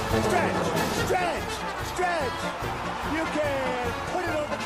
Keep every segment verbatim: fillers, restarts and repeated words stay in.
Stretch, stretch, stretch. You can put it on the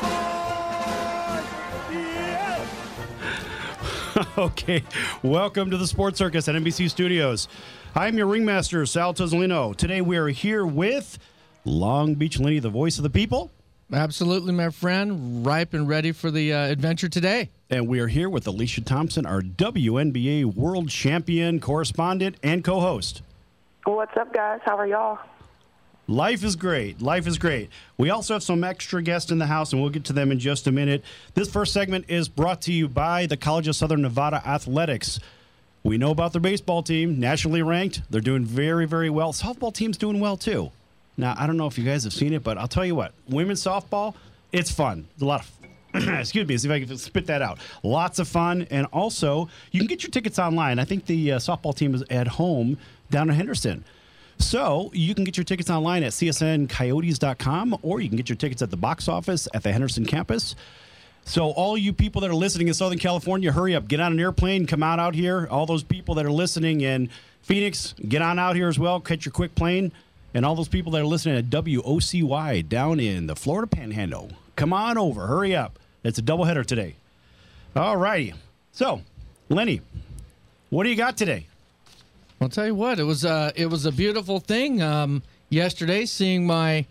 board. Yes. Okay, welcome to the Sports Circus at N B C Studios. I'm your ringmaster, Sal Tozzolino. Today we are here with Long Beach Lenny, the voice of the people. Absolutely, my friend. Ripe and ready for the uh, adventure today. And we are here with Alicia Thompson, our W N B A World Champion correspondent and co-host. What's up, guys? How are y'all? Life is great. Life is great. We also have some extra guests in the house, and we'll get to them in just a minute. This first segment is brought to you by the College of Southern Nevada Athletics. We know about their baseball team, nationally ranked. They're doing very, very well. Softball team's doing well, too. Now, I don't know if you guys have seen it, but I'll tell you what. Women's softball, it's fun. It's a lot of excuse me, see if I can spit that out. Lots of fun. And also, you can get your tickets online. I think the uh, softball team is at home down in Henderson. So you can get your tickets online at C S N coyotes dot com, or you can get your tickets at the box office at the Henderson campus. So all you people that are listening in Southern California, hurry up. Get on an airplane. Come out out here. All those people that are listening in Phoenix, get on out here as well. Catch your quick plane. And all those people that are listening at W O C Y down in the Florida Panhandle, come on over. Hurry up. It's a doubleheader today. All righty. So, Lenny, what do you got today? I'll tell you what. It was uh, it was a beautiful thing um, yesterday, seeing my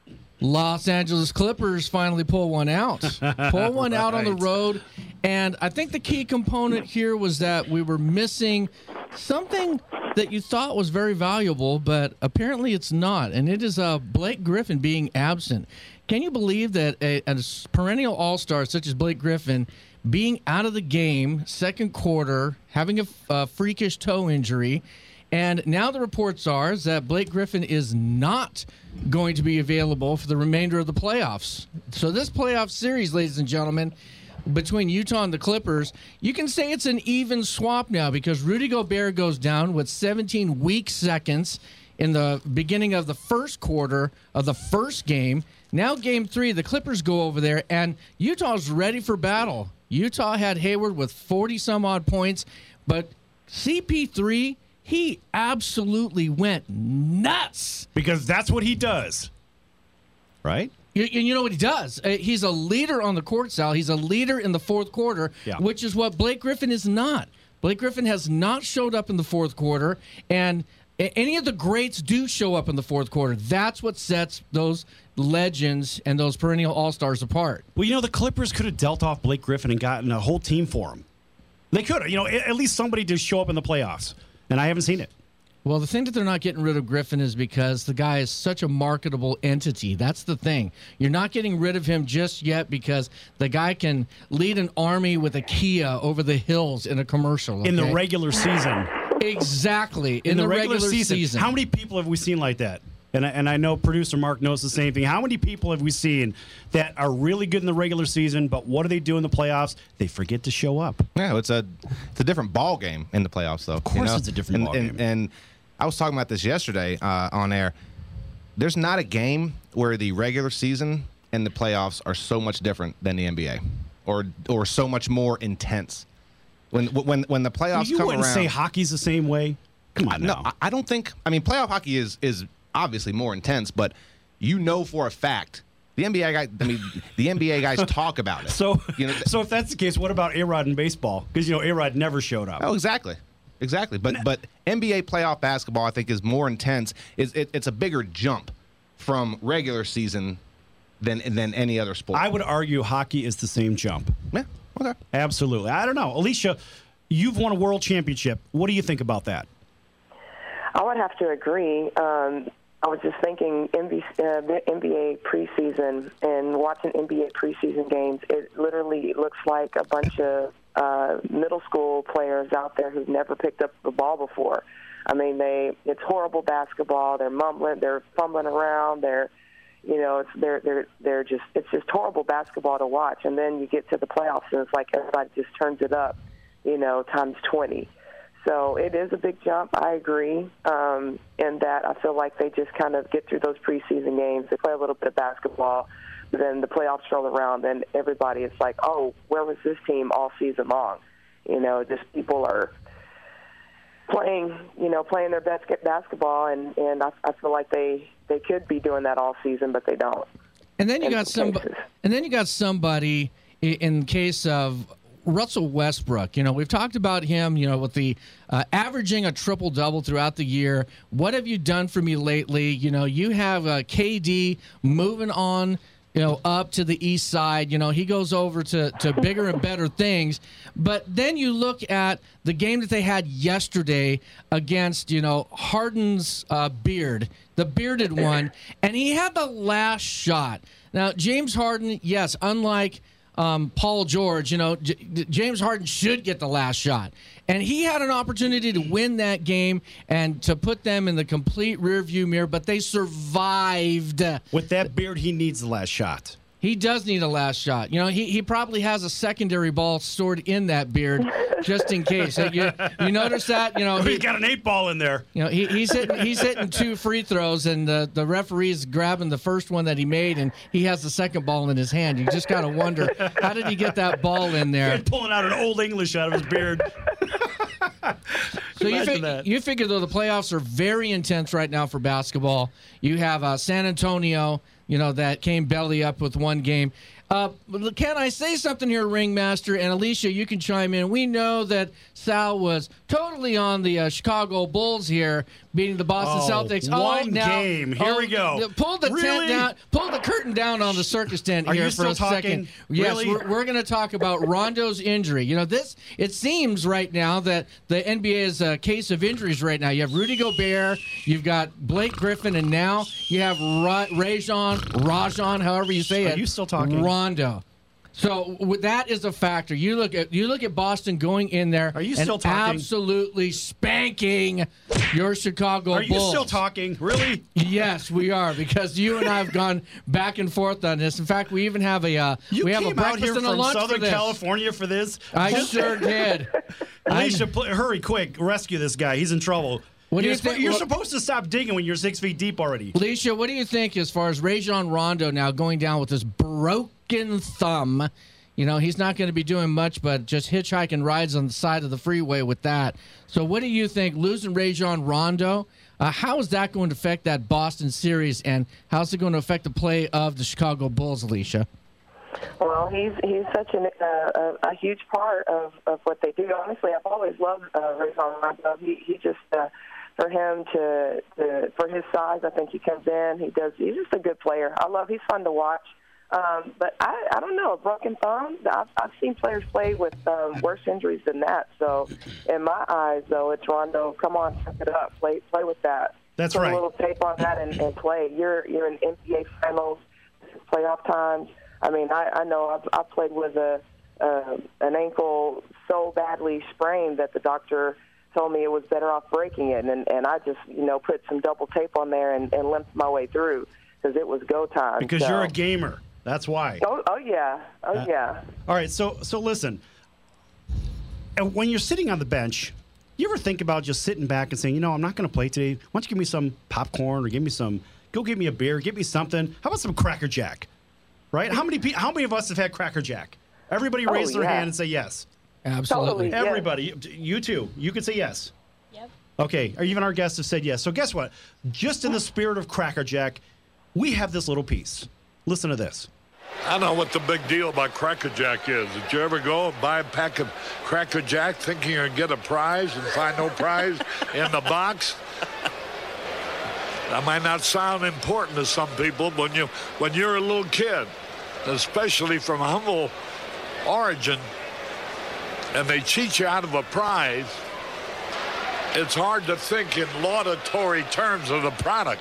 Los Angeles Clippers finally pull one out. Pull one out on the road. And I think the key component here was that we were missing something that you thought was very valuable, but apparently it's not, and it is uh, Blake Griffin being absent. Can you believe that a, a perennial all-star such as Blake Griffin being out of the game, second quarter, having a, a freakish toe injury, and now the reports are that Blake Griffin is not going to be available for the remainder of the playoffs. So this playoff series, ladies and gentlemen, between Utah and the Clippers, you can say it's an even swap now because Rudy Gobert goes down with seventeen weak seconds in the beginning of the first quarter of the first game. Now game three, the Clippers go over there, and Utah's ready for battle. Utah had Hayward with forty-some-odd points, but C P three, he absolutely went nuts. Because that's what he does, right? You, you know what he does? Uh, he's a leader on the court, Sal. He's a leader in the fourth quarter, yeah. which is what Blake Griffin is not. Blake Griffin has not showed up in the fourth quarter, and any of the greats do show up in the fourth quarter. That's what sets those legends and those perennial all-stars apart. Well, you know, the Clippers could have dealt off Blake Griffin and gotten a whole team for him. They could have. You know, at least somebody to show up in the playoffs, and I haven't seen it. Well, the thing that they're not getting rid of Griffin is because the guy is such a marketable entity. That's the thing. You're not getting rid of him just yet because the guy can lead an army with a Kia over the hills in a commercial. Okay? In the regular season. Exactly. In, In the, the regular, regular season. season. How many people have we seen like that? And I, and I know producer Mark knows the same thing. How many people have we seen that are really good in the regular season, but what do they do in the playoffs? They forget to show up. Yeah, it's a it's a different ball game in the playoffs, though. Of course you know? it's a different and, ball and, game. And I was talking about this yesterday uh, on air. There's not a game where the regular season and the playoffs are so much different than the N B A, or or so much more intense. When when when the playoffs you come wouldn't around, say hockey's the same way. Come on, no, now. I, I don't think. I mean, playoff hockey is is obviously more intense, but you know for a fact the N B A guy. I mean, the N B A guys talk about it. So, you know, so if that's the case, what about A-Rod in baseball? Because you know A-Rod never showed up. Oh, exactly. Exactly, but but N B A playoff basketball, I think, is more intense. Is it, it's a bigger jump from regular season than than any other sport. I would argue hockey is the same jump. Yeah, okay, absolutely. I don't know, Alicia. You've won a world championship. What do you think about that? I would have to agree. Um, I was just thinking N B A, uh, N B A preseason and watching N B A preseason games. It literally looks like a bunch of uh, middle school players out there who've never picked up the ball before. I mean, they it's horrible basketball. They're mumbling, they're fumbling around. They're, you know, it's they're they're they're just it's just horrible basketball to watch. And then you get to the playoffs, and it's like everybody just turns it up, you know, times twenty. So it is a big jump. I agree. Um, in that I feel like they just kind of get through those preseason games. They play a little bit of basketball. But then the playoffs roll around, and everybody is like, oh, where was this team all season long? You know, just people are playing, you know, playing their best basketball, and and I, I feel like they they could be doing that all season, but they don't. And then you in got some some, cases. and then you got somebody i- in case of Russell Westbrook. You know, we've talked about him. You know, with the uh, averaging a triple double throughout the year. What have you done for me lately? You know, you have uh, K D moving on. You know, up to the east side. You know, he goes over to, to bigger and better things. But then you look at the game that they had yesterday against, you know, Harden's uh, beard, the bearded one, and he had the last shot. Now, James Harden, yes, unlike um, Paul George, you know, J- James Harden should get the last shot. And he had an opportunity to win that game and to put them in the complete rearview mirror, but they survived. With that beard, he needs the last shot. He does need a last shot. You know, he, he probably has a secondary ball stored in that beard just in case. You, you notice that? You know, He's he, got an eight ball in there. you know he, he's hitting he's hitting two free throws, and the, the referee's grabbing the first one that he made, and he has the second ball in his hand. You just got to wonder, how did he get that ball in there? He's pulling out an old English out of his beard. So you, Imagine fig- that. you figure, though, the playoffs are very intense right now for basketball. You have uh, San Antonio, you know, that came belly up with one game. Uh, can I say something here, Ringmaster? And Alicia, you can chime in. We know that Sal was totally on the uh, Chicago Bulls here, beating the Boston Oh, Celtics. one now, game. Here we go. the- Pull the Really? tent down. Pull the curtain down on the circus tent Are here you for still a talking? second. Yes, Really? we're, we're going to talk about Rondo's injury. You know, this. It seems right now that the N B A is a case of injuries right now. You have Rudy Gobert, you've got Blake Griffin, and now you have Ra- Rajon, Rajon, however you say Are it. you still talking? Rondo. So with- that is a factor. You look at you look at Boston going in there Are you and still talking? absolutely spanking your Chicago Are you Bulls. still talking? Really? Yes, we are, because you and I have gone back and forth on this. In fact, we even have a uh, You we have came a out breakfast here and a from lunch Southern for this. California for this? I sure did. Alicia, pl- hurry, quick. Rescue this guy. He's in trouble. What do you're you think- sp- you're what- supposed to stop digging when you're six feet deep already. Alicia, what do you think as far as Rajon Rondo now going down with his broken thumb? You know, he's not going to be doing much but just hitchhiking rides on the side of the freeway with that. So what do you think, losing Rajon Rondo, uh, how is that going to affect that Boston series, and how's it going to affect the play of the Chicago Bulls, Alicia? Well, he's he's such an, uh, a, a huge part of, of what they do. Honestly, I've always loved uh, Rajon Rondo. He he just uh, for him to, to for his size, I think he comes in. He does. He's just a good player. I love. He's fun to watch. Um, but I, I don't know, a broken thumb. I've, I've seen players play with um, worse injuries than that. So, in my eyes, though, it's Rondo. Come on, step it up. Play, play with that. That's Put right. a little tape on that and, and play. You're you're in N B A finals. This is playoff times. I mean, I, I know I've, I've played with a uh, an ankle so badly sprained that the doctor told me it was better off breaking it, and and I just you know put some double tape on there and, and limped my way through because it was go time. Because so. you're a gamer. That's why. Oh, oh yeah, oh Uh, yeah. All right, so so listen. And when you're sitting on the bench, you ever think about just sitting back and saying, you know, I'm not going to play today. Why don't you give me some popcorn or give me some, go give me a beer, give me something. How about some Cracker Jack? Right? How many pe- How many of us have had Cracker Jack? Everybody Oh, raise their yeah. hand and say yes. Absolutely. Totally. Yeah. Everybody, you too. You could say yes. Yep. Okay, or even our guests have said yes. So guess what? Just in the spirit of Cracker Jack, we have this little piece. Listen to this. I don't know what the big deal about Cracker Jack is. Did you ever go and buy a pack of Cracker Jack thinking you're going to get a prize and find no prize in the box? That might not sound important to some people, but when, you, when you're a little kid, especially from humble origin, and they cheat you out of a prize, it's hard to think in laudatory terms of the product.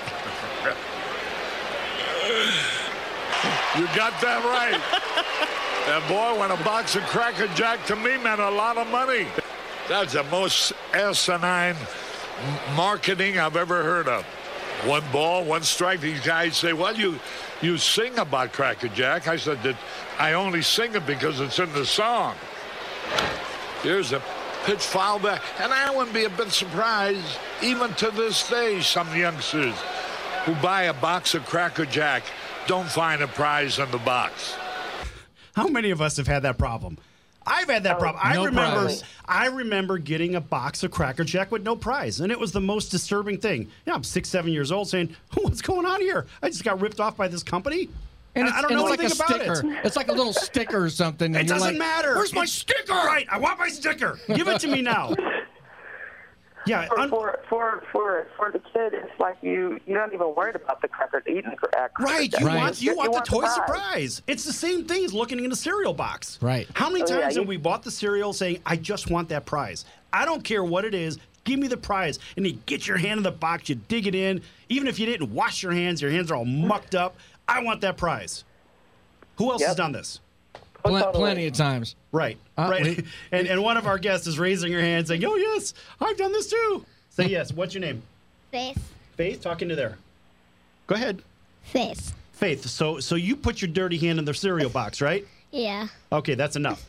You got that right. And boy, when a box of Cracker Jack to me meant a lot of money. That's the most asinine m- marketing I've ever heard of. One ball, one strike. These guys say, well, you you sing about Cracker Jack. I said that I only sing it because it's in the song. Here's a pitch foul back. And I wouldn't be a bit surprised, even to this day, some youngsters who buy a box of Cracker Jack don't find a prize in the box. How many of us have had that problem? I've had that Oh, problem. I no remember prize. I remember getting a box of Cracker Jack with no prize, and it was the most disturbing thing. Yeah, I'm six, seven years old saying, what's going on here? I just got ripped off by this company? And I- it's, I don't and know it's like a anything about sticker. it. It's like a little sticker or something. It and you're doesn't like, matter. Where's my It's- sticker? Right, I want my sticker. Give it to me now. Yeah, For, un- for for for for the kid, it's like you you're not even worried about the cracker eating the cracker. right. You Right. want you want the toy prize. surprise. It's the same thing as looking in a cereal box. Right. How many Oh, yeah, times you- have we bought the cereal saying, "I just want that prize. I don't care what it is. Give me the prize." And you get your hand in the box, you dig it in. Even if you didn't wash your hands, your hands are all mucked up. I want that prize. Who else Yep. has done this? Pl- Totally. plenty of times. Right. Uh, right. wait. and and one of our guests is raising her hand saying, "Oh yes, I've done this too." Say yes. What's your name? Faith. Faith, talking to there. Go ahead. Faith. Faith, so so you put your dirty hand in the cereal box, right? Yeah. Okay, that's enough.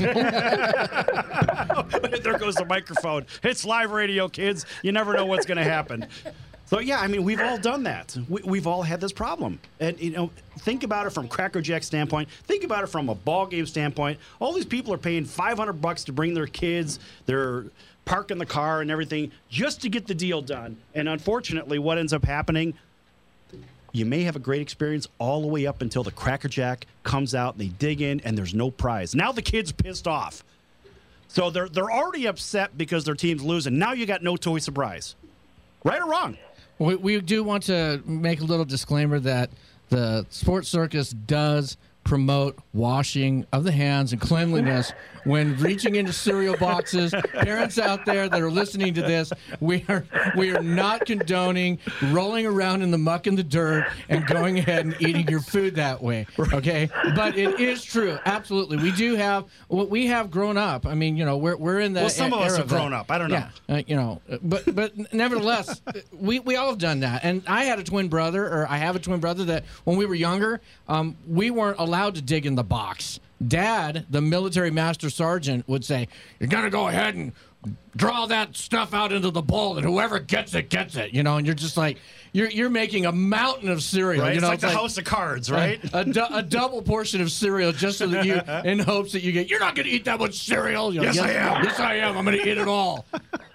There goes the microphone. It's live radio, kids. You never know what's going to happen. So yeah, I mean, we've all done that. We, we've all had this problem, and you know, think about it from Cracker Jack standpoint. Think about it from a ball game standpoint. All these people are paying five hundred bucks to bring their kids. They're parking the car and everything just to get the deal done. And unfortunately, what ends up happening? You may have a great experience all the way up until the Cracker Jack comes out, they dig in, and there's no prize. Now the kid's pissed off. So they're they're already upset because their team's losing. Now you got no toy surprise. Right or wrong? We, we do want to make a little disclaimer that the Sports Circus does promote washing of the hands and cleanliness when reaching into cereal boxes. Parents out there that are listening to this, we are we are not condoning rolling around in the muck and the dirt and going ahead and eating your food that way. Okay, but it is true. Absolutely, we do have what we have grown up. I mean, you know, we're we're in the Well, some of us era have that- grown up. I don't know. Yeah, uh, you know, but but nevertheless, we we all have done that. And I had a twin brother, or I have a twin brother that when we were younger, um, we weren't allowed to dig in the box. Dad, the military master sergeant, would say, "You're gonna go ahead and draw that stuff out into the bowl, and whoever gets it gets it." You know, and you're just like, you're you're making a mountain of cereal. Right? You It's know, like the house of cards, right? A, du- a double portion of cereal just so that you, in hopes that you get. You're not gonna eat that much cereal. You know, Yes, I am. Yes, I am. I'm gonna eat it all.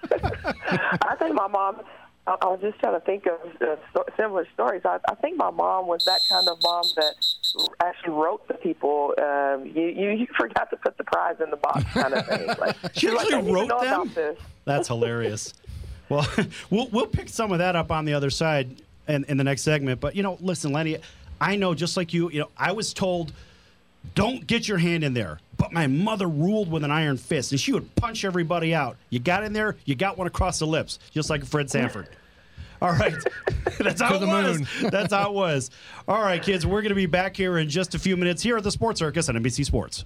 I think my mom. I, I was just trying to think of uh, sto- similar stories. I, I think my mom was that kind of mom that actually wrote the people. Um, you, you you forgot to put the prize in the box, kind of thing. Like, She she's like, actually "I need to wrote know them? about this." That's hilarious. Well, we'll we'll pick some of that up on the other side in, in the next segment. But you know, listen, Lenny, I know just like you, you know, I was told, don't get your hand in there. But my mother ruled with an iron fist, and she would punch everybody out. You got in there, you got one across the lips, just like Fred Sanford. All right. That's how To it the was. moon. That's how it was. All right, kids, we're going to be back here in just a few minutes here at the Sports Circus on N B C Sports.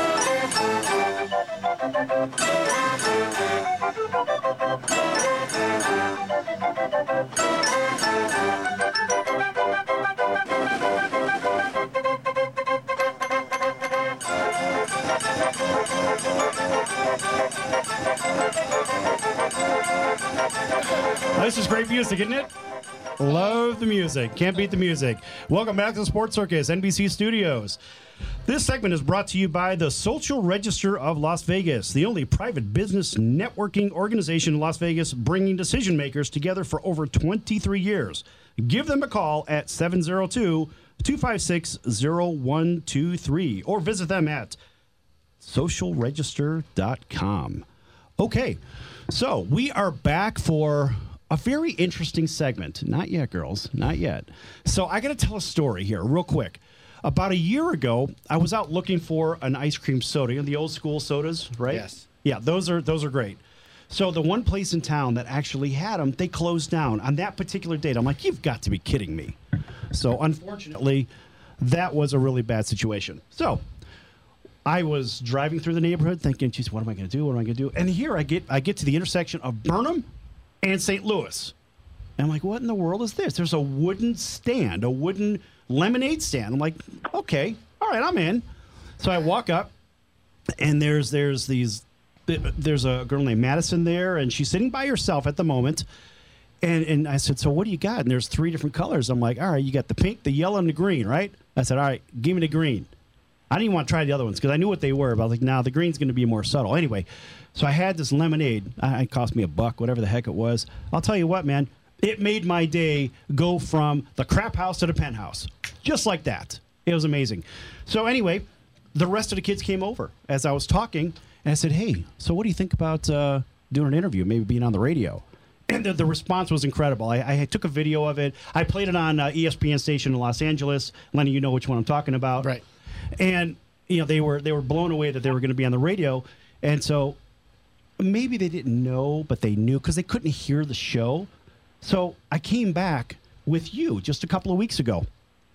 This is great music, isn't it? Love the music. Can't beat the music. Welcome back to the Sports Circus, N B C Studios. This segment is brought to you by the Social Register of Las Vegas, the only private business networking organization in Las Vegas, bringing decision makers together for over twenty-three years. Give them a call at seven zero two, two five six, zero one two three or visit them at social register dot com. Okay, so we are back for a very interesting segment. Not yet, girls. Not yet. So I got to tell a story here real quick. About a year ago, I was out looking for an ice cream soda, you know, the old school sodas, right? Yes. Yeah, those are those are great. So the one place in town that actually had them, they closed down on that particular date. I'm like, you've got to be kidding me. So unfortunately, that was a really bad situation. So I was driving through the neighborhood thinking, geez, what am I going to do? What am I going to do? And here I get I get to the intersection of Burnham and Saint Louis. And I'm like, what in the world is this? There's a wooden stand, a wooden lemonade stand. I'm like, okay, all right, I'm in. So I walk up, and there's there's these there's a girl named Madison there, and she's sitting by herself at the moment. And and I said, so what do you got? And there's three different colors. I'm like, all right, you got the pink, the yellow, and the green, right? I said, all right, give me the green. I didn't even want to try the other ones because I knew what they were. But I was like, nah, the green's going to be more subtle. Anyway, so I had this lemonade. Uh, It cost me a buck, whatever the heck it was. I'll tell you what, man. It made my day go from the crap house to the penthouse. Just like that. It was amazing. So anyway, the rest of the kids came over as I was talking. And I said, hey, so what do you think about uh, doing an interview, maybe being on the radio? And the, the response was incredible. I, I took a video of it. I played it on uh, E S P N station in Los Angeles. Lenny, you know which one I'm talking about. Right. And, you know, they were they were blown away that they were going to be on the radio. And so maybe they didn't know, but they knew because they couldn't hear the show. So I came back with you just a couple of weeks ago.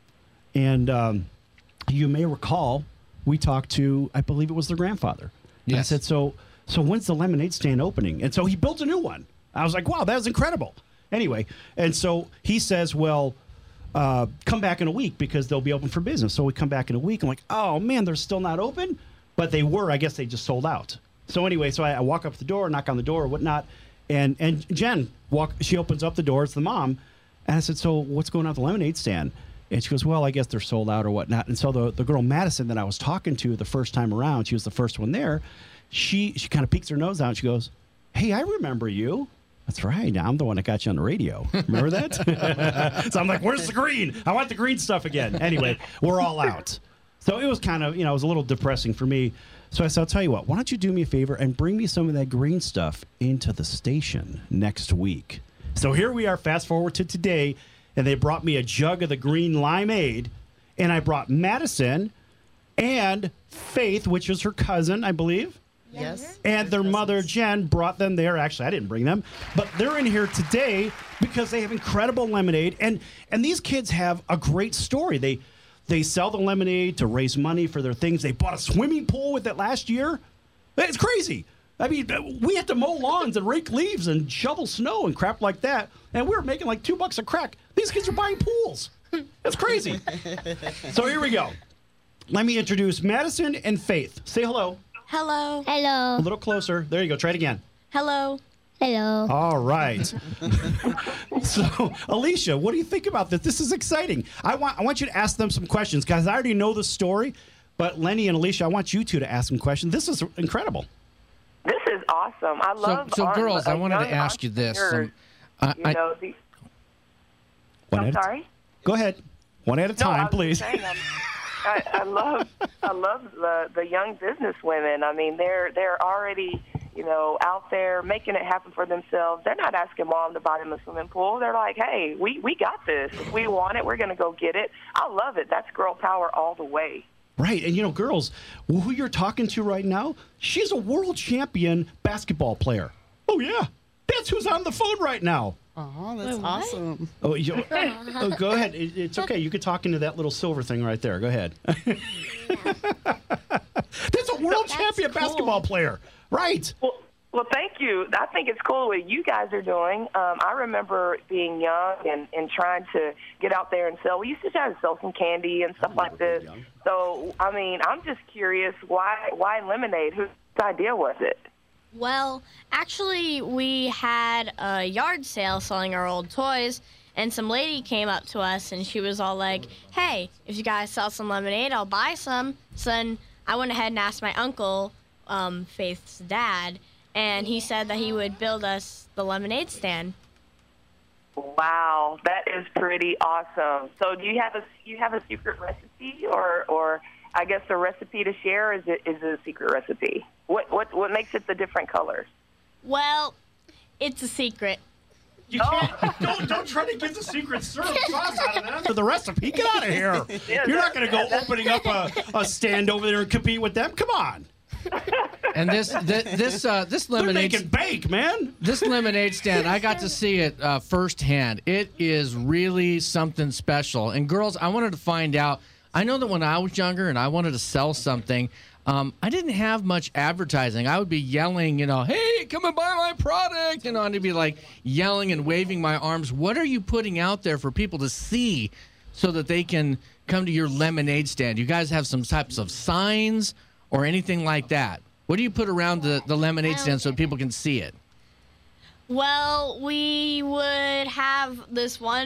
And um, you may recall, we talked to, I believe it was their grandfather. And I Yes. said, so so when's the lemonade stand opening? And so he built a new one. I was like, wow, that was incredible. Anyway, and so he says, well, uh, come back in a week because they'll be open for business. So we come back in a week. I'm like, oh, man, they're still not open? But they were. I guess they just sold out. So anyway, so I, I walk up to the door, knock on the door or whatnot. And and Jen, walk. she opens up the door. It's the mom. And I said, so what's going on at the lemonade stand? And she goes, well, I guess they're sold out or whatnot. And so the, the girl Madison that I was talking to the first time around, she was the first one there. She she kind of peeks her nose out. And she goes, hey, I remember you. That's right. I'm the one that got you on the radio. Remember that? So I'm like, where's the green? I want the green stuff again. Anyway, we're all out. So it was kind of, you know, it was a little depressing for me. So I said, I'll tell you what, why don't you do me a favor and bring me some of that green stuff into the station next week? So here we are, fast forward to today, and they brought me a jug of the green limeade, and I brought Madison and Faith, which is her cousin, I believe. Yes. And their mother, Jen, brought them there. Actually, I didn't bring them, but they're in here today because they have incredible lemonade. And and these kids have a great story. They they sell the lemonade to raise money for their things. They bought a swimming pool with it last year. It's crazy. I mean, we had to mow lawns and rake leaves and shovel snow and crap like that. And we were making like two bucks a crack. These kids are buying pools. That's crazy. So here we go. Let me introduce Madison and Faith. Say hello. Hello. A Hello. little closer. There you go. Try it again. Hello. Hello. All right. So, Alicia, what do you think about this? This is exciting. I want I want you to ask them some questions, guys. I already know the story, but Lenny and Alicia, I want you two to ask some questions. This is incredible. This is awesome. I So, love. so on- girls, I uh, wanted to young ask you this. entrepreneurs. Um, I, You I, know, the, One I'm at a- sorry. Go ahead. One at a No, I time, was please. saying, um, I, I love, I love the the young business women. I mean, they're they're already, you know, out there making it happen for themselves. They're not asking mom to buy them a swimming pool. They're like, hey, we we got this. If we want it, we're going to go get it. I love it. That's girl power all the way. Right. And, you know, girls, who you're talking to right now, she's a world champion basketball player. Oh, yeah. That's who's on the phone right now. Oh, that's awesome. Oh, you, oh, go ahead. It, it's okay. You could talk into that little silver thing right there. Go ahead. That's a world champion cool. basketball player. Right. Well, well, thank you. I think it's cool what you guys are doing. Um, I remember being young and, and trying to get out there and sell. We used to try to sell some candy and stuff like this. young. So, I mean, I'm just curious, why why lemonade? Whose idea was it? Well, actually, we had a yard sale selling our old toys, and some lady came up to us, and she was all like, hey, if you guys sell some lemonade, I'll buy some. So then I went ahead and asked my uncle, um, Faith's dad, and he said that he would build us the lemonade stand. Wow, that is pretty awesome. So, do you have a you have a secret recipe, or or I guess a recipe to share? Is it is it a secret recipe? What what what makes it the different colors? Well, it's a secret. You can't, don't, don't try to get the secret syrup sauce out of that for the recipe. Get out of here. You're not going to go opening up a, a stand over there and compete with them. Come on. and this this this, uh, this They're lemonade making bake, man. this lemonade stand, I got to see it uh, firsthand. It is really something special. And girls, I wanted to find out. I know that when I was younger and I wanted to sell something, um, I didn't have much advertising. I would be yelling, you know, hey, come and buy my product. You know, and I'd be like yelling and waving my arms. What are you putting out there for people to see so that they can come to your lemonade stand? You guys have some types of signs or anything like that? What do you put around the, the lemonade stand so people can see it? Well, we would have this one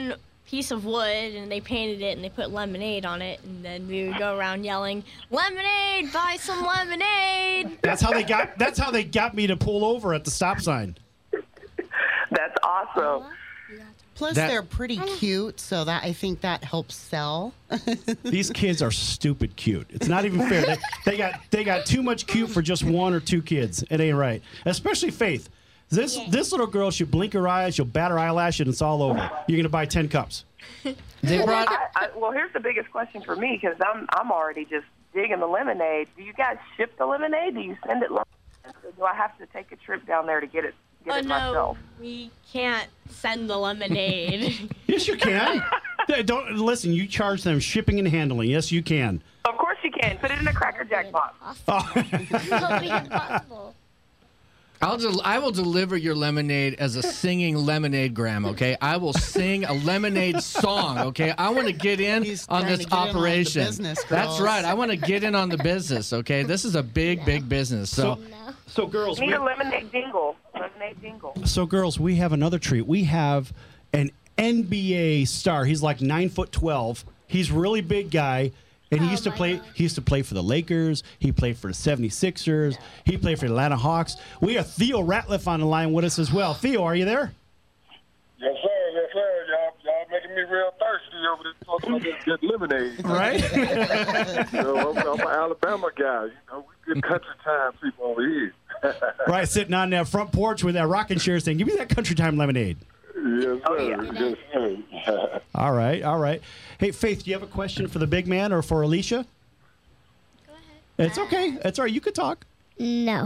piece of wood and they painted it and they put lemonade on it, and then we would go around yelling, "Lemonade! Buy some lemonade!" That's how they got. That's how they got me to pull over at the stop sign. That's awesome. Plus, That- they're pretty cute, so that I think that helps sell. These kids are stupid cute. It's not even fair. They, they got they got too much cute for just one or two kids. It ain't right. Especially Faith. This this little girl, she'll blink her eyes, she'll bat her eyelash, and it's all over. You're gonna buy ten cups. They brought. I, I, well, here's the biggest question for me because I'm I'm already just digging the lemonade. Do you guys ship the lemonade? Do you send it? Or do I have to take a trip down there to get it get Oh it no, myself? we can't send the lemonade. Yes, you can. They don't listen. You charge them shipping and handling. Yes, you can. Of course you can. Put it in a Cracker Jack box. It'll be impossible. I'll del- I will deliver your lemonade as a singing lemonade gram, okay? I will sing a lemonade song, okay? I want to get in He's on trying this to get in on the operation. business, That's girls. right. I want to get in on the business, okay? This is a big, big business. So, No. So, girls, Need we, a lemonade jingle. Lemonade jingle. so girls, we have another treat. We have an N B A star. He's like nine foot twelve. He's a really big guy. And he Oh used to my play. God. He used to play for the Lakers. He played for the seventy-sixers. He played for the Atlanta Hawks. We have Theo Ratliff on the line with us as well. Theo, are you there? Yes, sir. Yes, sir. Y'all, y'all making me real thirsty over this talking about this good lemonade. Right. You know, I'm, I'm an Alabama guy. You know, we good country time people over here. Right, sitting on that front porch with that rocking chair, saying, "Give me that country time lemonade." Yes, sir. yeah. Yes, sir. All right, all right. Hey, Faith, do you have a question for the big man or for Alicia? Go ahead. It's okay. It's all right. You could talk. No.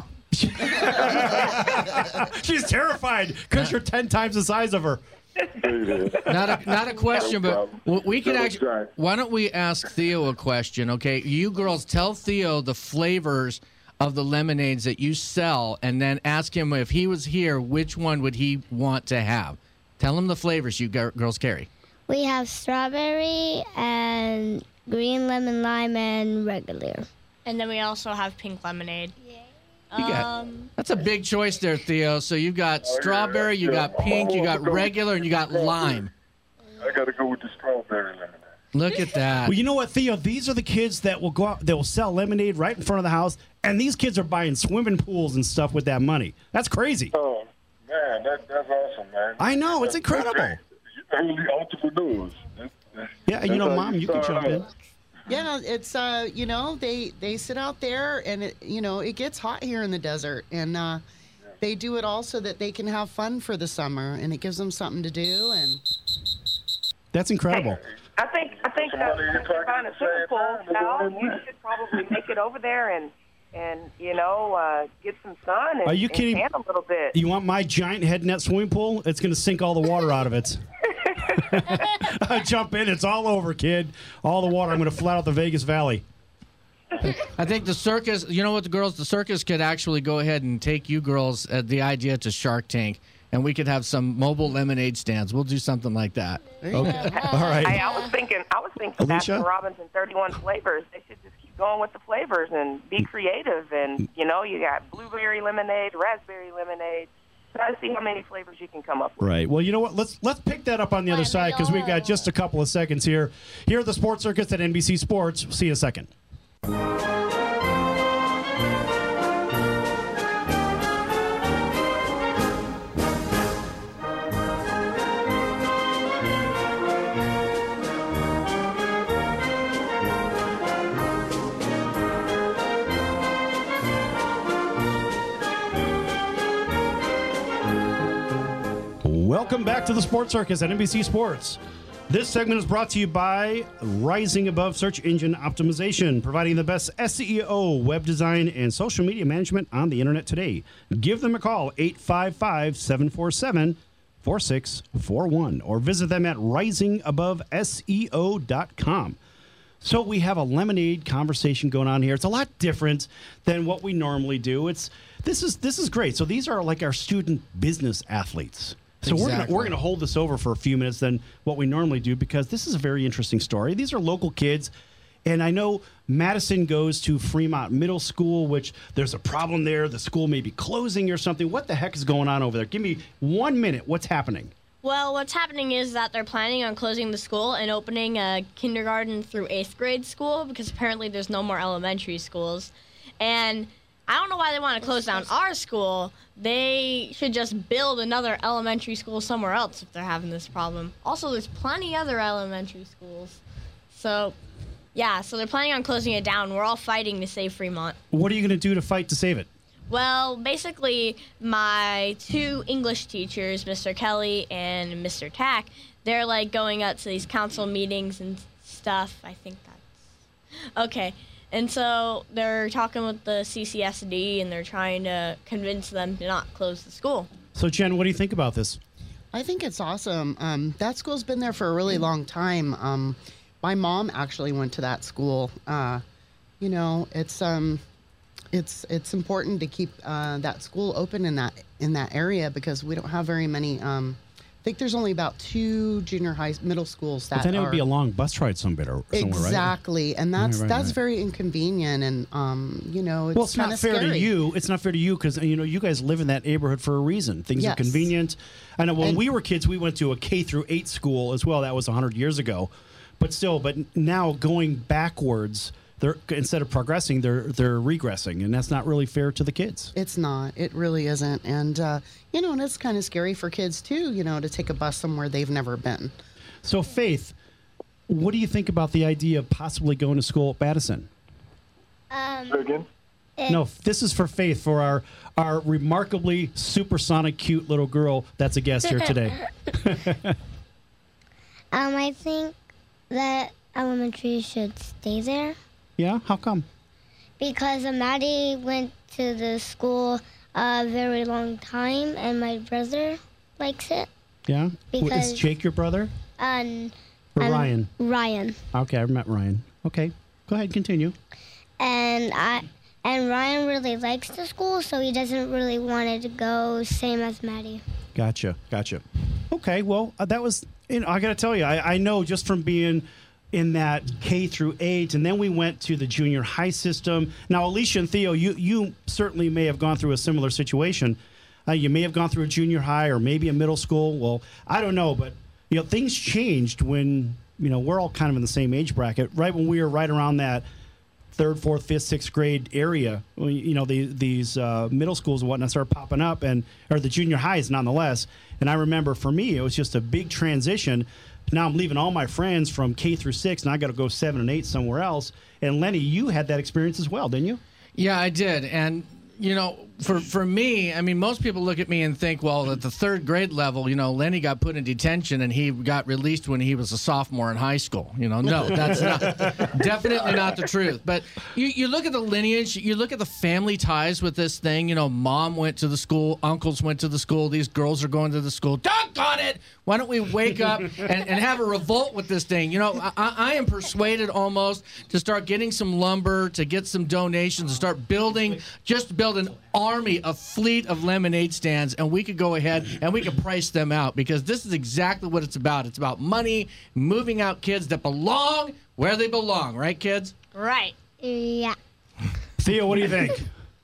She's terrified because you're ten times the size of her. not a not a question, but problem. w- we can No, actually. sorry. Why don't we ask Theo a question, okay? You girls tell Theo the flavors of the lemonades that you sell, and then ask him if he was here, which one would he want to have? Tell him the flavors you gir- girls carry. We have strawberry and green lemon lime and regular. And then we also have pink lemonade. You got- Um, That's a big choice there, Theo. So you got strawberry, you got pink, you got regular, and you got lime. I got to go with the strawberry lemonade. Look at that. Well, you know what, Theo? These are the kids that will go out, they will sell lemonade right in front of the house, and these kids are buying swimming pools and stuff with that money. That's crazy. Oh, man, that, that's awesome, man. I know, it's That's- incredible. That's great. Early entrepreneurs. That's, that's, Yeah, and you know, that's how Mom, you can start jump in. out. Yeah, it's uh, you know, they they sit out there, and it, you know, it gets hot here in the desert, and uh, they do it all so that they can have fun for the summer, and it gives them something to do. And That's incredible. I think I think uh, Somebody since you're buying a talking swimming at the pool, same time, Sal, they're doing you it. should probably make it over there and and you know uh, get some sun and, Are you and kidding? tan a little bit. You want my giant head net swimming pool? It's going to sink all the water out of it. Jump in. It's all over, kid. All the water. I'm going to flat out the Vegas Valley. I think the circus, you know what, the girls, the circus could actually go ahead and take you girls uh, the idea to Shark Tank, and we could have some mobile lemonade stands. We'll do something like that. Okay. All right. Hey, I was thinking I was thinking Alicia? Baskin Robbins and thirty-one flavors. They should just keep going with the flavors and be creative. And you know, you got blueberry lemonade, raspberry lemonade. Try to see how many flavors you can come up with. Right. Well, you know what? Let's let's pick that up on the other side because we've got just a couple of seconds here. Here at the Sports Circus at N B C Sports. See you in a second. Welcome back to the Sports Circus at N B C Sports. This segment is brought to you by Rising Above Search Engine Optimization, providing the best S E O, web design, and social media management on the internet today. Give them a call, eight five five, seven four seven, four six four one, or visit them at rising above S E O dot com. So we have a lemonade conversation going on here. It's a lot different than what we normally do. It's this is this is great. So these are like our student business athletes. So we're gonna, Exactly. we're going to hold this over for a few minutes than what we normally do because this is a very interesting story. These are local kids, and I know Madison goes to Fremont Middle School, which there's a problem there. The school may be closing or something. What the heck is going on over there? Give me one minute. What's happening? Well, what's happening is that they're planning on closing the school and opening a kindergarten through eighth grade school because apparently there's no more elementary schools. And I don't know why they want to close down our school. They should just build another elementary school somewhere else if they're having this problem. Also, there's plenty other elementary schools. So, yeah, so they're planning on closing it down. We're all fighting to save Fremont. What are you going to do to fight to save it? Well, basically, my two English teachers, Mister Kelly and Mister Tack, they're like going out to these council meetings and stuff. I think that's okay. And so they're talking with the C C S D and they're trying to convince them to not close the school. So, Jen, what do you think about this? I think it's awesome. Um, that school's been there for a really long time. Um, my mom actually went to that school. Uh, you know, it's um, it's it's important to keep uh, that school open in that in that area because we don't have very many. Um, I think there's only about two junior high middle schools that But then it are, would be a long bus ride somewhere, somewhere right? exactly, and that's Right, right, that's right. very inconvenient, and um, you know, it's, Well, it's kind not of fair scary. to you. It's not fair to you because you know you guys live in that neighborhood for a reason. Things Yes. are convenient. I know when And- we were kids, we went to a K through eight school as well. That was a hundred years ago, but still. But now going backwards, they're instead of progressing, they're they're regressing, and that's not really fair to the kids. It's not. It really isn't. And, uh, you know, and it's kind of scary for kids, too, you know, to take a bus somewhere they've never been. So, Faith, what do you think about the idea of possibly going to school at Madison? Um, Say again? No, this is for Faith, for our our remarkably supersonic, cute little girl that's a guest here today. um, I think that elementary should stay there Yeah, how come? because uh, Maddie went to the school a very long time, and my brother likes it. Yeah, Because- is Jake your brother And or um, Ryan? Ryan. Okay, I met Ryan. Okay, go ahead, continue. And I and Ryan really likes the school, so he doesn't really want it to go same as Maddie. Gotcha, gotcha. Okay, well, uh, that was, you know, I got to tell you, I, I know just from being in that K through eight, and then we went to the junior high system. Now, Alicia and Theo, you, you certainly may have gone through a similar situation. Uh, you may have gone through a junior high or maybe a middle school. Well, I don't know, but, you know, things changed when, you know, we're all kind of in the same age bracket, right when we were right around that third, fourth, fifth, sixth grade area. Well, you know, the, these uh, middle schools and whatnot started popping up, and or the junior highs nonetheless. And I remember for me, it was just a big transition. Now I'm leaving all my friends from K through six, and I got to go seven and eight somewhere else. And Lenny, you had that experience as well, didn't you? Yeah, I did. And, you know, for, for me, I mean, most people look at me and think, well, at the third grade level, you know, Lenny got put in detention and he got released when he was a sophomore in high school. You know, no, that's not, definitely not the truth. But you, you look at the lineage, you look at the family ties with this thing. You know, mom went to the school, uncles went to the school, these girls are going to the school. Doggone it! Why don't we wake up and, and have a revolt with this thing? You know, I, I am persuaded almost to start getting some lumber, to get some donations, to start building, just build an army, a fleet of lemonade stands, and we could go ahead and we could price them out because this is exactly what it's about. It's about money, moving out kids that belong where they belong, right, kids? Right. Yeah. Theo, what do you think?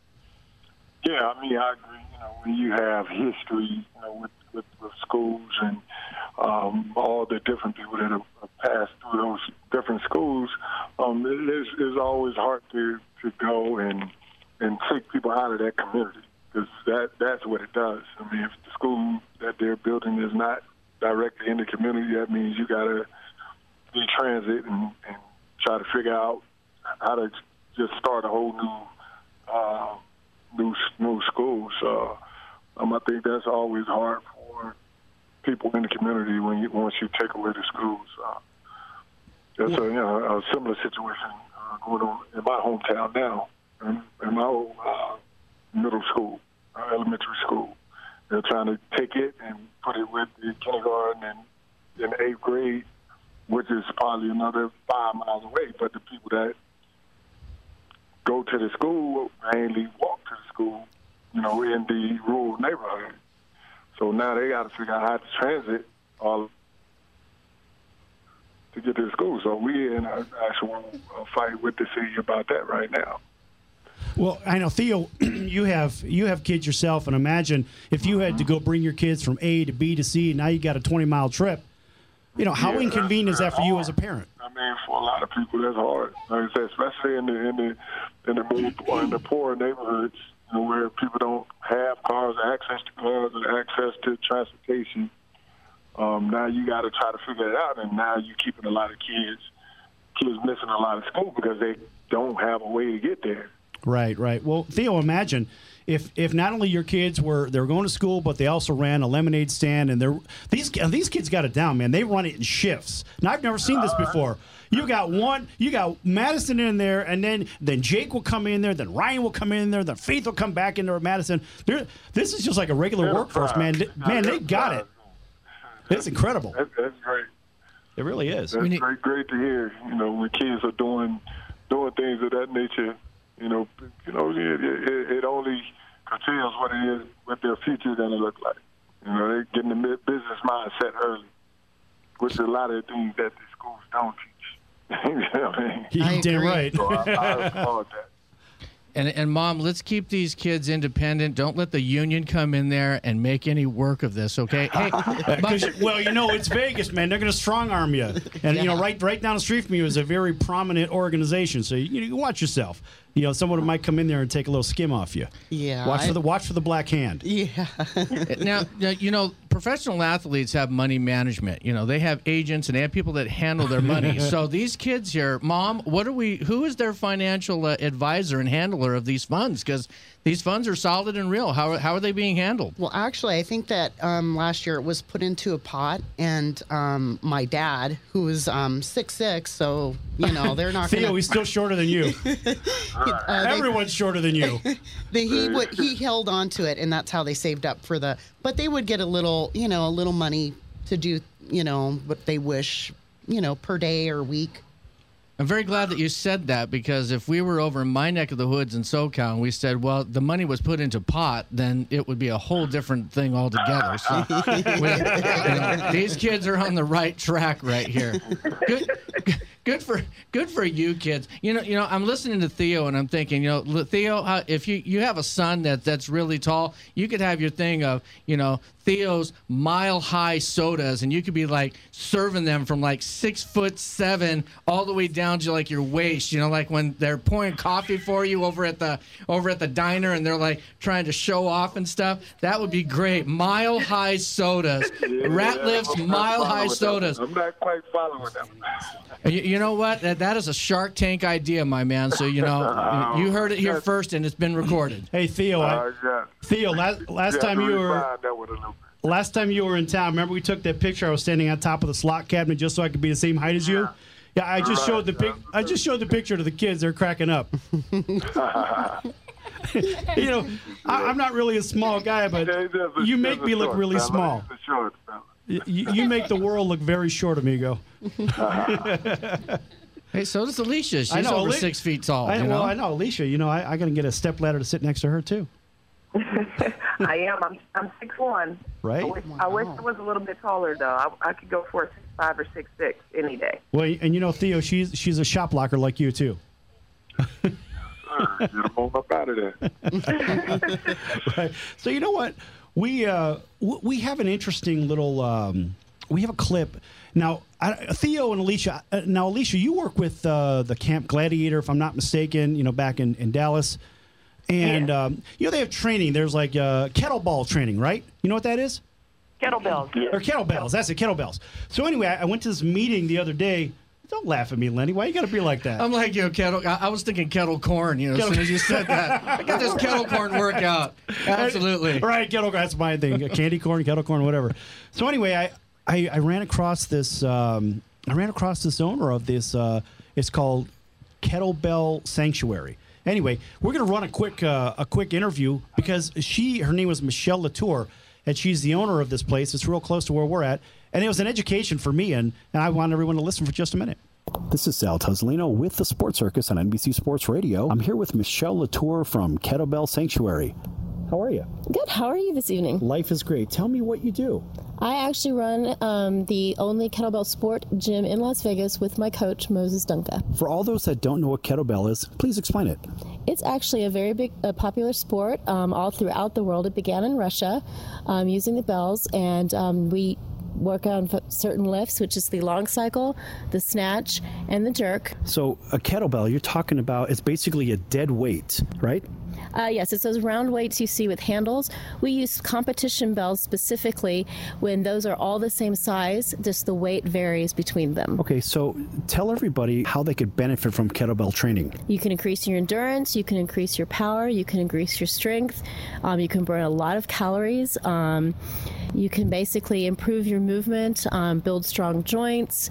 Yeah, I mean, I agree. You know, when you have history, you know, with, with, with schools and um, all the different people that have, have passed through those different schools, um, it is it's always hard to, to go and and take people out of that community because that that's what it does. I mean, if the school that they're building is not directly in the community, that means you got to be transit and, and try to figure out how to just start a whole new uh, new new school. So um, I think that's always hard for people in the community when you once you take away the schools. Uh, that's a, you know, a similar situation uh, going on in my hometown now. In, in my old uh, middle school, uh, elementary school, they're trying to take it and put it with the kindergarten and in eighth grade, which is probably another five miles away. But the people that go to the school mainly walk to the school, you know, in the rural neighborhood. So now they got to figure out how to transit all to get to the school. So we're in an actual uh, fight with the city about that right now. Well, I know, Theo, you have you have kids yourself, and imagine if you had to go bring your kids from A to B to C, and now you got a twenty-mile trip. You know, how Yeah, inconvenient is that for you hard. as a parent? I mean, for a lot of people, that's hard. Like I said, especially in the in the in the more, in the poorer neighborhoods, you know, where people don't have cars, or access to cars, or access to transportation. Um, now you got to try to figure it out, and now you're keeping a lot of kids kids missing a lot of school because they don't have a way to get there. Right, right. Well, Theo, imagine if if not only your kids were they were going to school, but they also ran a lemonade stand, and they're these these kids got it down, man. They run it in shifts. Now I've never seen this before. You got one, you got Madison in there, and then then Jake will come in there, then Ryan will come in there, then Faith will come back in there with Madison. They're, this is just like a regular workforce, man. They- Man, they got it. It's incredible. That's, that's great. It really is. That's great, great to hear. You know, when kids are doing doing things of that nature, you know, you know, it, it, it only curtails what it is, what their future is going to look like. You know, they're getting the mi- business mindset early, which is a lot of things that the schools don't teach. You know what I mean? You're damn right. So I, I applaud that. And and mom, let's keep these kids independent. Don't let the union come in there and make any work of this, okay? Hey, Because, well, you know, it's Vegas, man. They're going to strong arm you. And, you know, right right down the street from you is a very prominent organization. So, you, you watch yourself. You know, someone might come in there and take a little skim off you. Yeah. Watch I- for the watch for the black hand. Yeah. now, now, you know, professional athletes have money management. You know, they have agents and they have people that handle their money. So these kids here, mom, what are we? Who is their financial uh, advisor and handler of these funds? Because these funds are solid and real. How how are they being handled? Well, actually, I think that um, last year it was put into a pot, and um, my dad, who is um, six six, so you know they're not Theo, going he's still shorter than you. Uh, they- Everyone's shorter than you. They, he would he held on to it, and that's how they saved up for the. But they would get a little, you know, a little money to do, you know, what they wish, you know, per day or week. I'm very glad that you said that, because if we were over in my neck of the woods in SoCal and we said, well, the money was put into pot, then it would be a whole different thing altogether. So we, you know, these kids are on the right track right here. Good, good for good for you kids. You know, you know, I'm listening to Theo and I'm thinking, you know, Theo, how, if you, you have a son that that's really tall, you could have your thing of, you know, Theo's mile high sodas, and you could be like serving them from like six foot seven all the way down to like your waist. You know, like when they're pouring coffee for you over at the over at the diner, and they're like trying to show off and stuff. That would be great. Mile high sodas, Yeah, Ratliff's I'm not mile high following that sodas. one. I'm not quite following that one. You, you know what? That, that is a Shark Tank idea, my man. So you know, you heard it here first, and it's been recorded. Hey, Theo, I, Uh, yeah. Theo, last, last Yeah, time you were refine that one a little bit. last time you were in town, remember we took that picture? I was standing on top of the slot cabinet just so I could be the same height as you. Yeah, I just Right, showed the pic. yeah. I just showed the picture to the kids. They're cracking up. You know, I, I'm not really a small guy, but Yeah, he's just a- you he's make a me look short really fella. small. He's a short fella. You, you make the world look very short, amigo. Hey, so does Alicia. She's I know, over Ali- six feet tall. I, you know? well, I know, Alicia. You know, I, I got to get a step ladder to sit next to her too. I am. I'm I'm six one. Right? I wish, I wish I was a little bit taller though. I, I could go for a six five or six six any day. Well, and you know, Theo, she's she's a shop locker like you too. Get him on up out of there. Right. So you know what? We uh, w- we have an interesting little. Um, we have a clip now. I, Theo and Alicia. Uh, now, Alicia, you work with uh, the Camp Gladiator, if I'm not mistaken. You know, back in, in Dallas, and Yeah. um, you know they have training. There's like uh, kettlebell training, right? You know what that is? Kettlebells. Or kettlebells. That's it, kettlebells. So anyway, I, I went to this meeting the other day. Don't laugh at me, Lenny. Why you got to be like that? I'm like, you know, kettle. I, I was thinking kettle corn, you know, as soon as you said that. I got this kettle corn workout. Absolutely. Right, kettle corn. That's my thing. Candy corn, kettle corn, whatever. So anyway, I, I, I ran across this. Um, I ran across this owner of this. Uh, it's called Kettlebell Sanctuary. Anyway, we're gonna run a quick uh, a quick interview because she her name was Michelle Latour, and she's the owner of this place. It's real close to where we're at, and it was an education for me, and, and I want everyone to listen for just a minute. This is Sal Tuzolino with the Sports Circus on N B C Sports Radio. I'm here with Michelle Latour from Kettlebell Sanctuary. How are you? Good. How are you this evening? Life is great. Tell me what you do. I actually run um, the only kettlebell sport gym in Las Vegas with my coach, Moses Dunca. For all those that don't know what kettlebell is, please explain it. It's actually a very big, uh, popular sport um, all throughout the world. It began in Russia um, using the bells, and um, we work on certain lifts, which is the long cycle, the snatch, and the jerk. So a kettlebell, you're talking about, it's basically a dead weight, right? Uh, yes, it's those round weights you see with handles. We use competition bells specifically when those are all the same size, just the weight varies between them. Okay, so tell everybody how they could benefit from kettlebell training. You can increase your endurance, you can increase your power, you can increase your strength, um, you can burn a lot of calories, um, you can basically improve your movement, um, build strong joints,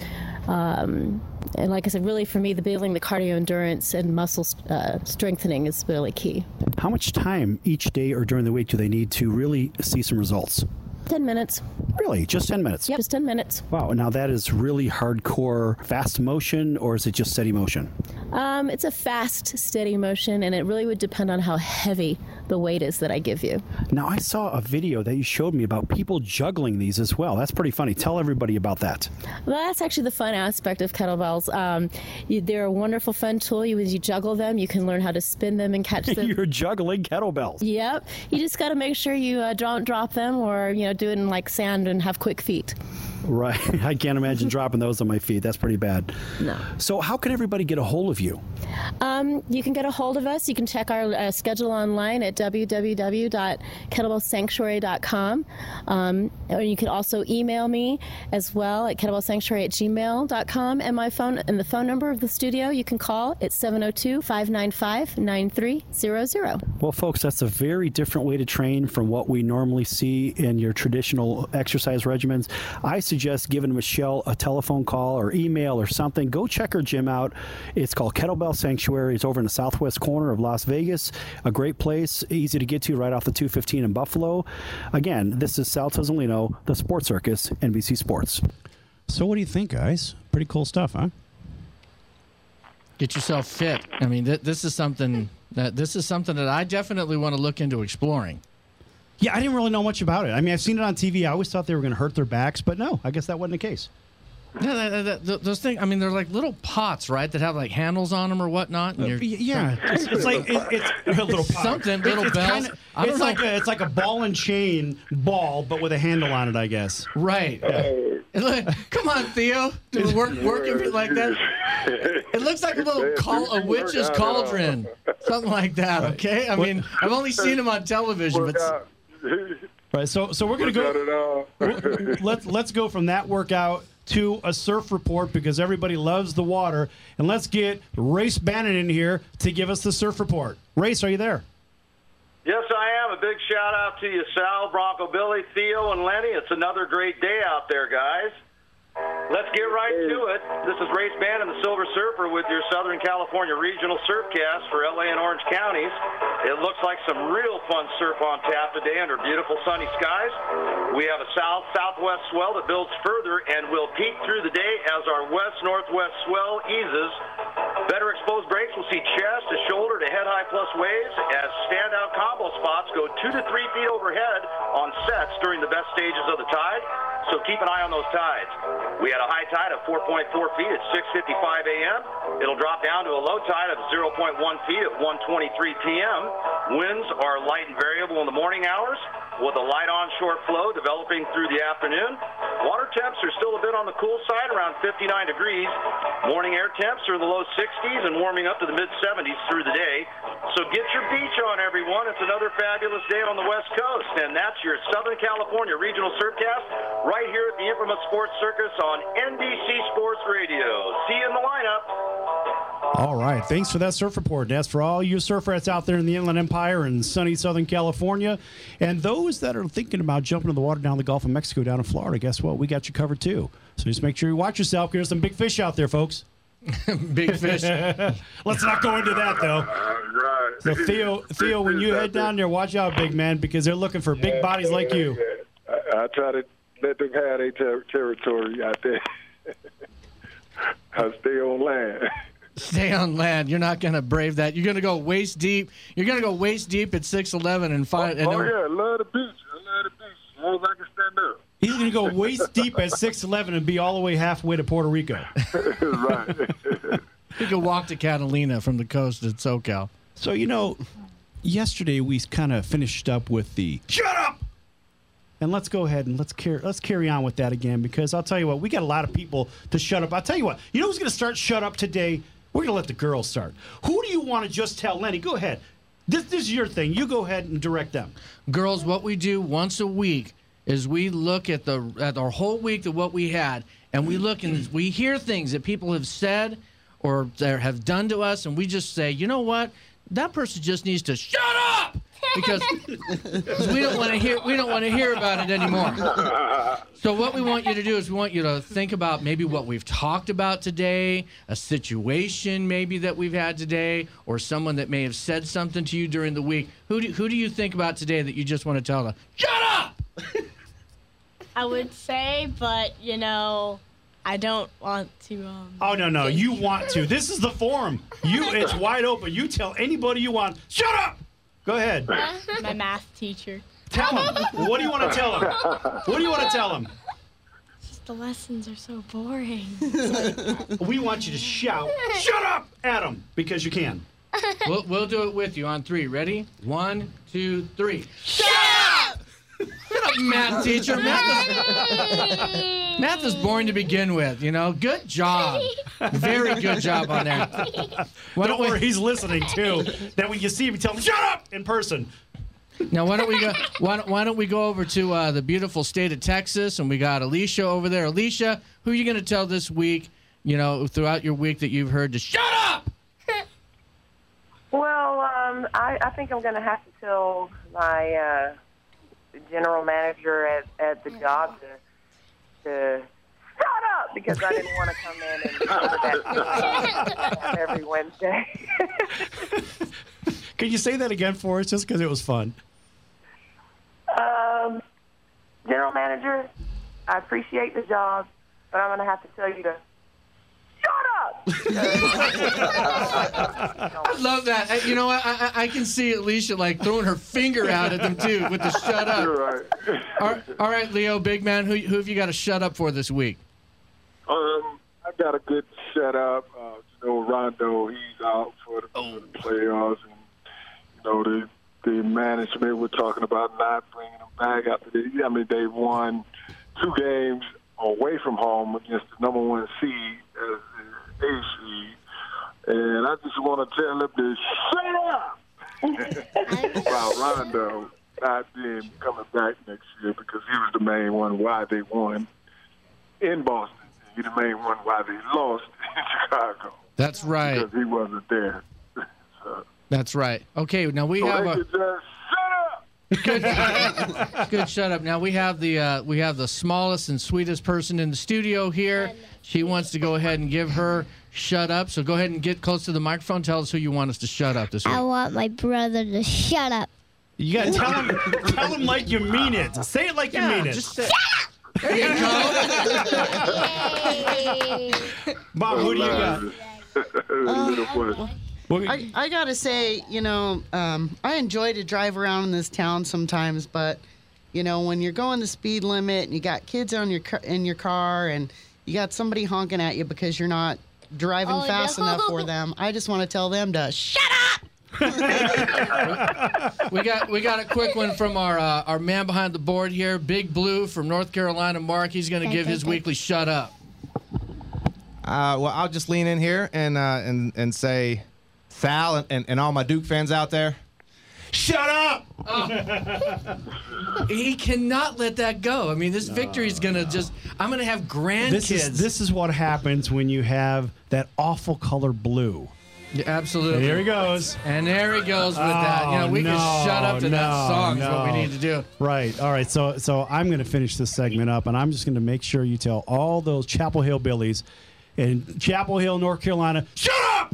um, and like I said, really for me, the building the cardio endurance and muscle uh, strengthening is really key. How much time each day or during the week do they need to really see some results? ten minutes. Really? Just ten minutes? Yep, just ten minutes. Wow. Now that is really hardcore fast motion, or is it just steady motion? Um, it's a fast, steady motion, and it really would depend on how heavy the weight is that I give you. Now, I saw a video that you showed me about people juggling these as well. That's pretty funny. Tell everybody about that. Well, that's actually the fun aspect of kettlebells. Um, you, they're a wonderful, fun tool. You, as you juggle them, you can learn how to spin them and catch them. You're juggling kettlebells. Yep. You just got to make sure you uh, don't drop them, or you know, do it in like sand and have quick feet. Right. I can't imagine dropping those on my feet. That's pretty bad. No. So how can everybody get a hold of you? Um, you can get a hold of us. You can check our uh, schedule online at w w w dot kettlebell sanctuary dot com. Um, or you can also email me as well at kettlebell sanctuary at gmail dot com. And my phone and the phone number of the studio you can call at seven oh two, five nine five, nine three zero zero. Well, folks, that's a very different way to train from what we normally see in your traditional exercise regimens. I suggest giving Michelle a telephone call or email or something. Go check her gym out. It's called Kettlebell Sanctuary. It's over in the southwest corner of Las Vegas. A great place, easy to get to right off the two fifteen in Buffalo. Again, this is Sal Tozzolino, the Sports Circus, N B C Sports. So what do you think, guys? Pretty cool stuff, huh? Get yourself fit. I mean, th- this is something that this is something that I definitely want to look into exploring. Yeah, I didn't really know much about it. I mean, I've seen it on T V. I always thought they were going to hurt their backs, but no, I guess that wasn't the case. Yeah, that, that, that, those things. I mean, they're like little pots, right? That have like handles on them or whatnot. And Uh, you're, yeah, it's, it's like it, it's a little pot. something, little it's bells. Kinda, I don't it's know. like a, it's like a ball and chain ball, but with a handle on it, I guess. Right. Yeah. Come on, Theo. Do work working it like that. It looks like a little call, a witch's cauldron, something like that. Okay. I mean, I've only seen them on television, but. Right, so so we're gonna go. let's let's go from that workout to a surf report because everybody loves the water, and let's get Race Bannon in here to give us the surf report. Race, are you there? Yes, I am. A big shout out to you, Sal, Bronco Billy, Theo, and Lenny. It's another great day out there, guys. Let's get right to it. This is Race Bannon, the Silver Surfer, with your Southern California Regional Surfcast for L A and Orange counties. It looks like some real fun surf on tap today under beautiful sunny skies. We have a south-southwest swell that builds further and will peak through the day as our west-northwest swell eases. Better exposed breaks will see chest to shoulder to head-high plus waves as standout combo spots go two to three feet overhead on sets during the best stages of the tide. So keep an eye on those tides. We had a high tide of four point four feet at six fifty-five a m It'll drop down to a low tide of zero point one feet at one twenty-three p m Winds are light and variable in the morning hours with a light onshore flow developing through the afternoon. Water temps are still a bit on the cool side, around fifty-nine degrees. Morning air temps are in the low sixties and warming up to the mid seventies through the day. So get your beach on, everyone. It's another fabulous day on the West Coast, and that's your Southern California Regional Surfcast right here at the infamous Sports Circus on N B C Sports Radio. See you in the lineup. All right. Thanks for that surf report. And as for all you surfers out there in the Inland Empire and sunny Southern California, and those that are thinking about jumping in the water down the Gulf of Mexico, down in Florida, guess what? We got you covered too. So just make sure you watch yourself. There's some big fish out there, folks. Big fish. Let's not go into that, though. Right. So, Theo, Theo, when you head down there, watch out, big man, because they're looking for big bodies like you. I, I try to let them have their ter- territory out there. I stay on land. Stay on land. You're not going to brave that. You're going to go waist deep. You're going to go waist deep at six eleven and find. Oh, and oh then, yeah, I love the beach. I love the beach. As long as I can stand up. He's going to go waist deep at six eleven and be all the way halfway to Puerto Rico. Right. You can walk to Catalina from the coast at SoCal. So, you know, yesterday we kind of finished up with the shut up. And let's go ahead and let's carry let's carry on with that again, because I'll tell you what, we got a lot of people to shut up. I'll tell you what, you know who's going to start shut up today? We're going to let the girls start. Who do you want to just tell? Lenny, go ahead. This, this is your thing. You go ahead and direct them. Girls, what we do once a week is we look at the at our whole week of what we had, and we look and we hear things that people have said or that have done to us, and we just say, you know what? That person just needs to shut up, because we don't want to hear we don't want to hear about it anymore. So what we want you to do is we want you to think about maybe what we've talked about today, a situation maybe that we've had today, or someone that may have said something to you during the week. Who do, who do you think about today that you just want to tell them, shut up? I would say, but, you know, I don't want to. Um, Oh, no, no. You want to. This is the forum. You, It's wide open. You tell anybody you want. Shut up! Go ahead. My math teacher. Tell him. What do you want to tell him? What do you want to tell him? Just the lessons are so boring. We want you to shout, shut up, at him, because you can. We'll, we'll do it with you on three. Ready? One, two, three. Shut up! Shut up, math teacher. Math is, math is boring to begin with, you know. Good job. Very good job on that. Why Don't don't we- worry, he's listening, too. That when you see him, you tell him, shut up, in person. Now, why don't we go? Why don't, why don't we go over to uh, the beautiful state of Texas, and we got Alicia over there. Alicia, who are you going to tell this week? You know, throughout your week that you've heard to shut up. Well, um, I, I think I'm going to have to tell my uh, general manager at, at the job to, to shut up, because I didn't want to come in and go to that every Wednesday. Can you say that again for us, just because it was fun? Um, general manager, I appreciate the job, but I'm going to have to tell you to shut up. I love that. Uh, You know what? I, I, I can see Alicia like throwing her finger out at them too with the shut up. You're right. All right, all right, Leo, big man, who who have you got to shut up for this week? Um, I got a good setup. Uh, you know, Rondo, he's out for the, for the playoffs, and you know the the management were talking about not bringing him back after the. I mean, they won two games away from home against the number one seed as the A seed, and I just want to tell them to shut up about Rondo not being coming back next year, because he was the main one why they won in Boston. He's the main one why they lost in Chicago. That's right. Because he wasn't there. So, That's right. Okay, now we so have they a could just shut up. good, good shut up. Now we have the uh, we have the smallest and sweetest person in the studio here. She wants to go ahead and give her shut up. So go ahead and get close to the microphone. Tell us who you want us to shut up this week. I want my brother to shut up. You got to tell him, tell him like you mean it. Say it like you Yeah, mean it. just say, there you go. Bob, who do you got? Little boy. I, I gotta say, you know, um, I enjoy to drive around in this town sometimes, but you know, when you're going the speed limit and you got kids on your car, in your car, and you got somebody honking at you because you're not driving Oh, fast no. enough for them, I just want to tell them to shut up. We got we got a quick one from our uh, our man behind the board here, Big Blue from North Carolina. Mark, he's going to give his weekly shut up. Uh, well, I'll just lean in here and uh, and and say, Sal and, and, and all my Duke fans out there, shut up! He cannot let that go. I mean, this victory is going to just. I'm going to have grandkids. This is, this is what happens when you have that awful color blue. Yeah, absolutely. Here he goes. And there he goes with that. You know, we Oh, no, can shut up to no, that song is what we no. need to do. Right. All right. So so I'm going to finish this segment up, and I'm just going to make sure you tell all those Chapel Hill Billies in Chapel Hill, North Carolina, shut up!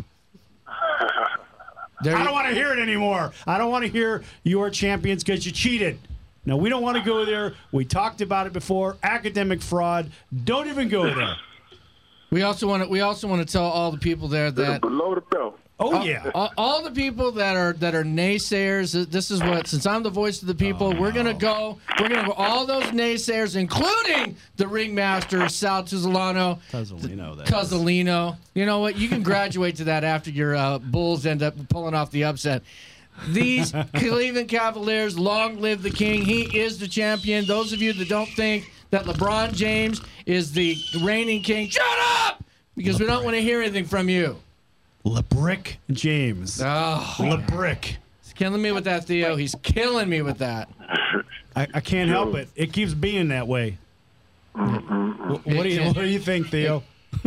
There I you- don't want to hear it anymore. I don't want to hear you are champions because you cheated. No, we don't want to go there. We talked about it before. Academic fraud. Don't even go there. We also want to. We also want to tell all the people there that below the belt. Oh all, yeah. All, all the people that are that are naysayers. This is what. Since I'm the voice of the people, oh, we're gonna go. We're gonna go. All those naysayers, including the ringmaster Sal Tuzzolano, Tuzzolino. That Tuzzolino. You know what? You can graduate to that after your uh, Bulls end up pulling off the upset. These Cleveland Cavaliers, long live the king. He is the champion. Those of you that don't think that LeBron James is the reigning king, shut up! Because we don't want to hear anything from you. LeBrick James. Oh. LeBrick. He's killing me with that, Theo. He's killing me with that. I, I can't help it. It keeps being that way. What, what do you What do you think, Theo?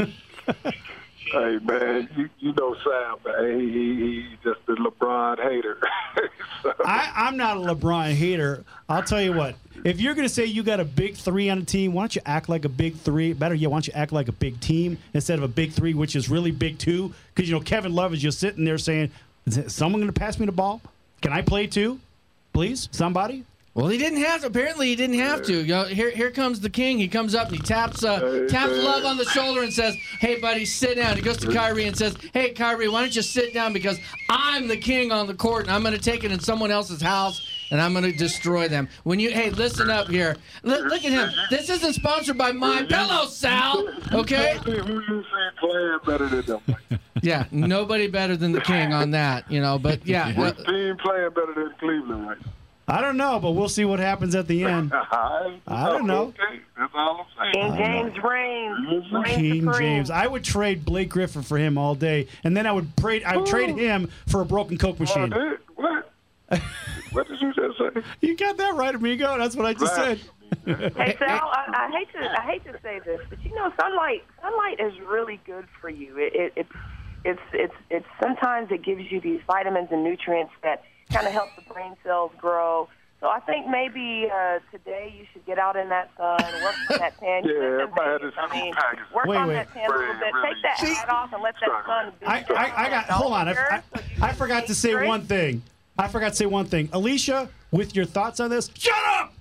Hey man, you, you know Sam, man. He, he, he's just a LeBron hater. So. I, I'm not a LeBron hater. I'll tell you what. If you're going to say you got a big three on the team, why don't you act like a big three? Better yet, why don't you act like a big team instead of a big three, which is really big two? Because, you know, Kevin Love is just sitting there saying, is someone going to pass me the ball? Can I play two? Please? Somebody? Well, he didn't have to. Apparently, he didn't have to. You know, here, here comes the king. He comes up and he taps, uh, taps Love on the shoulder and says, "Hey, buddy, sit down." He goes to Kyrie and says, "Hey, Kyrie, why don't you sit down because I'm the king on the court and I'm going to take it in someone else's house and I'm going to destroy them." When you, hey, listen up here. Look, look at him. This isn't sponsored by My Pillow, Sal. Okay? Who you see playing better than them? Yeah, nobody better than the king on that. You know, but yeah. Which team playing better than Cleveland right now? I don't know, but we'll see what happens at the end. I don't know. Okay. That's all I'm saying. King James reigns. King James. I would trade Blake Griffin for him all day, and then I would trade. I would trade him for a broken Coke machine. Oh, what? What did you just say? You got that right, amigo. That's what I just Right. said. Hey Sal, I, I hate to I hate to say this, but you know, sunlight sunlight is really good for you. It, it, it it's it's it's sometimes it gives you these vitamins and nutrients that kind of help the brain cells grow. So I think maybe uh, today you should get out in that sun, work on that tan. Yeah, Listen, everybody had baby, this I mean, package. work Wait, on wait. that tan a little bit. Take that hat off and let that sun. do I, the I, I got. Hold on. I, I, I forgot to say one thing. I forgot to say one thing. Alicia, with your thoughts on this, shut up.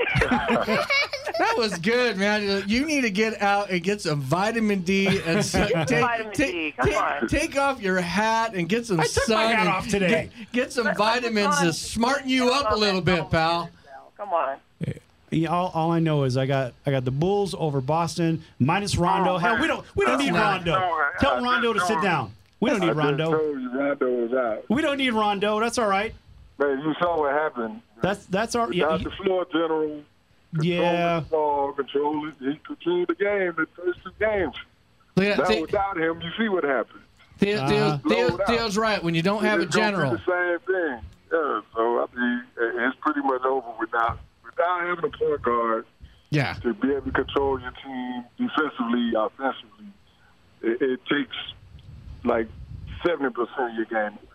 That was good, man. You need to get out and get some vitamin D and so, take, Vitamin take, D, come take, on. take off your hat and get some I took sun. my hat and off today. Get, get some Let- let the vitamins sun to smarten you get up a on little that bit, pal. Come on. Yeah, all, all I know is I got I got the Bulls over Boston minus Rondo. Oh, Hell, we don't we don't That's need not- Rondo. No, Tell I Rondo to just sit told down. We don't I need just Rondo. told you Rondo was out. We don't need Rondo. That's all right. Man, you saw what happened. That's that's our yeah. Without the floor general. Yeah. Control the ball, control it. He controlled the game the first two games. Yeah, Now Theo- without him, you see what happened. Theo- Uh-huh. Theo- Theo- Load out. Theo's right. When you don't have a It's gonna be general, the same thing. Yeah, so I mean, it's pretty much over without without having a point guard yeah. to be able to control your team defensively, offensively. It, it takes like seventy percent of your game away.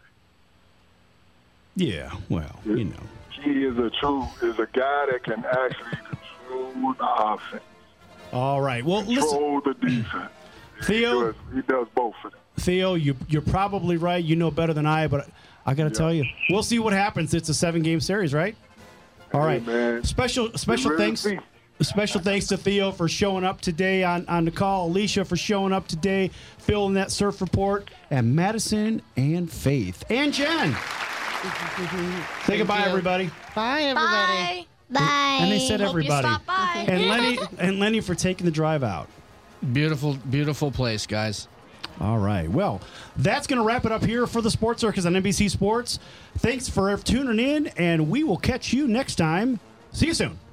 Yeah. Well, you know. He is a true is a guy that can actually control the offense, All right. Well, listen, control the defense. Theo. He does, he does both of them. Theo, you you're probably right. You know better than I, but I got to tell you, we'll see what happens. It's a seven-game series, right? All right. Hey, man. Special special ready to thanks. see. Special thanks to Theo for showing up today on, on the call, Alicia for showing up today, filling that surf report, and Madison and Faith and Jen. Say goodbye, you. everybody. Bye, everybody. Bye. Bye. And they said Hope everybody. you stop by. And Lenny and Lenny for taking the drive out. Beautiful, beautiful place, guys. All right. Well, that's going to wrap it up here for the Sports Circus on N B C Sports. Thanks for tuning in, and we will catch you next time. See you soon.